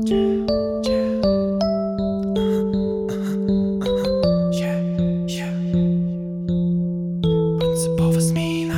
Принципова зміна.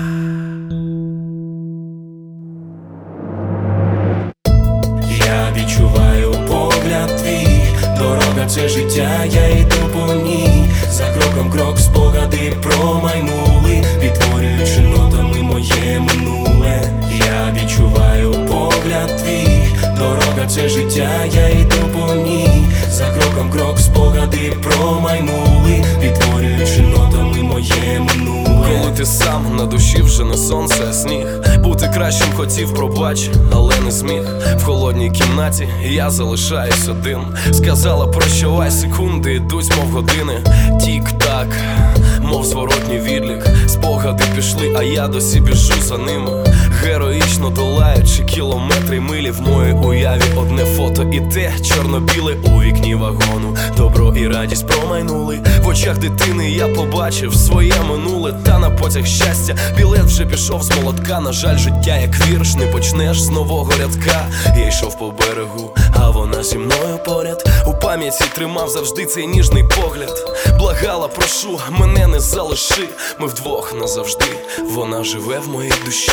Я відчуваю погляд твій, дорога це життя, я йду по ній. За кроком крок спогади промайнули, відтворюючи нотами моє минуле. Я відчуваю погляд твій, дорога це життя, я йду по ній. За кроком крок спогади промайнули, відтворюючи нотами моє минуле. Коли ти сам, на душі вже не сонце, а сніг. Бути кращим хотів, пробач, але не зміг. В холодній кімнаті я залишаюсь один. Сказала прощавай, секунди йдуть, мов години. Тік-так, мов зворотній відлік. Спогади пішли, а я досі біжу за ними. Героїчно долаючи кілометри, милі. В моїй уяві одне фото і те чорно-біле у вікні вагону. Добро і радість промайнули. В очах дитини я побачив своє минуле. Та на потяг щастя білет вже пішов з молотка. На жаль, життя як вірш, не почнеш з нового рядка. Я йшов по берегу, а вона зі мною поряд. У пам'яті тримав завжди цей ніжний погляд. Благала, прошу, мене не залиши. Ми вдвох назавжди, вона живе в моїй душі.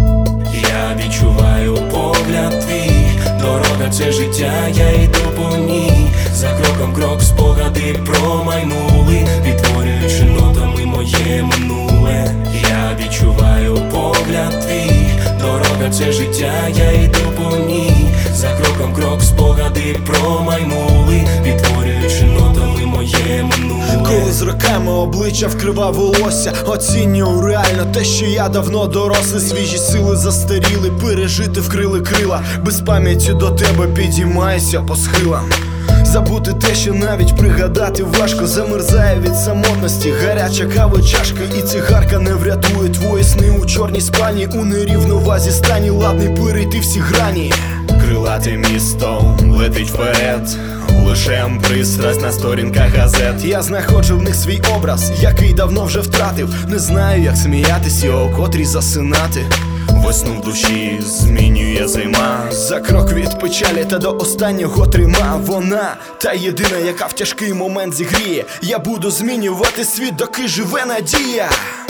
Я відчуваю погляд твій, дорога це життя, я йду по ній. За кроком крок спогади промайнули, відтворюючи нотами моє минуле. Я відчуваю погляд твій, дорога це життя, я йду по ній. За кроком крок спогади промайнули, відтворюючи нотами моє минуле. Коли з роками обличчя вкрива волосся, оцінюю реально те, що я давно дорослий. Свіжі сили застаріли, пережити вкрили крила. Без пам'яті до тебе підіймаюся по схилам. Забути те, що навіть пригадати важко. Замерзає від самотності гаряча кава чашка, і цигарка не врятує твої сни у чорній спальні. У нерівновазі стані, ладний перейти всі грані. Крилате місто летить вперед, лише пристрасть на сторінках газет. Я знаходжу в них свій образ, який давно вже втратив. Не знаю, як сміятись і о котрій засинати. Весну в душі змінює зима. За крок від печалі та до останнього трима. Вона та єдина, яка в тяжкий момент зігріє. Я буду змінювати світ, доки живе надія.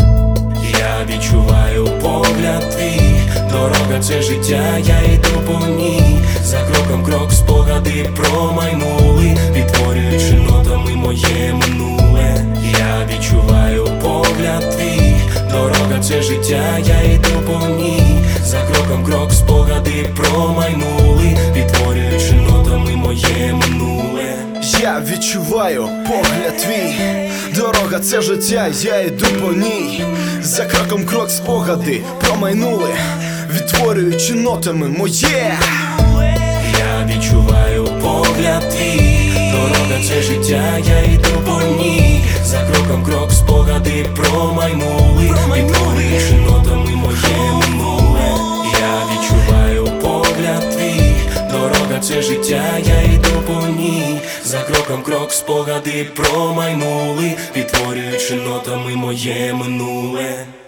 Я відчуваю погляд твій, дорога це життя, я йду по ній. За кроком крок спогади промайнули, відтворюючи нотами моє минуле. Я відчуваю погляд твій, дорога це життя, я йду по ній. За кроком крок спогади промайнули, відтворюючи нотами моє минуле. Я відчуваю погляд твій, дорога це життя, я йду по ній. За кроком крок спогади промайнули, відтворюючи нотами моє. Я відчуваю погляд твій, дорога це життя, я йду по ній. За кроком крок спогади промайнули, відтворюючи нотами моє минуле. Я відчуваю погляд твій, дорога це життя, я йду по ній. За кроком крок спогади промайнули, відтворюючи нотами моє минуле.